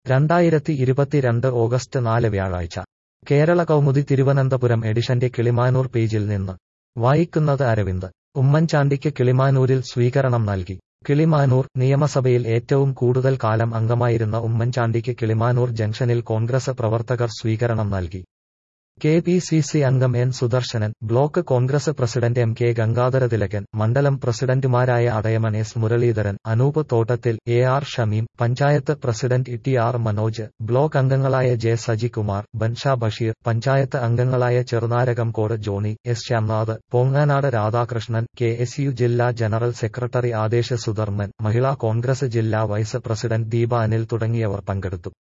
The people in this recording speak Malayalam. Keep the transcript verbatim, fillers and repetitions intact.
രണ്ടായിരത്തി ഇരുപത്തിരണ്ട് ഓഗസ്റ്റ് നാല് വ്യാഴാഴ്ച കേരള കൗമുദി തിരുവനന്തപുരം എഡിഷന്റെ കിളിമാനൂർ പേജിൽ നിന്ന് വായിക്കുന്നത് അരവിന്ദ്. ഉമ്മൻചാണ്ടിക്ക് കിളിമാനൂരിൽ സ്വീകരണം നൽകി. കിളിമാനൂർ നിയമസഭയിൽ ഏറ്റവും കൂടുതൽ കാലം അംഗമായിരുന്ന ഉമ്മൻചാണ്ടിക്ക് കിളിമാനൂർ ജംഗ്ഷനിൽ കോൺഗ്രസ് പ്രവർത്തകർ സ്വീകരണം നൽകി. കെ പി സി സി അംഗം N Sudarsanan, block Congress president M K Gangadharathilakan, മണ്ഡലം പ്രസിഡന്റുമാരായ Adayaman S Muraleedharan, Anoop Thottathil, A R Shameem, panchayat president T R Manoj, block അംഗങ്ങളായ ജെ സജികുമാർ, ബൻഷ ബഷീർ, പഞ്ചായത്ത് അംഗങ്ങളായ Cherunarakamkode Johny, S Shyamnath, Ponganad Radhakrishnan, K S U ജില്ലാ ജനറൽ സെക്രട്ടറി ആദേശ് സുധർമ്മൻ, മഹിളാ കോൺഗ്രസ് ജില്ലാ വൈസ് പ്രസിഡന്റ് ദീപ അനിൽ തുടങ്ങിയവർ പങ്കെടുത്തു.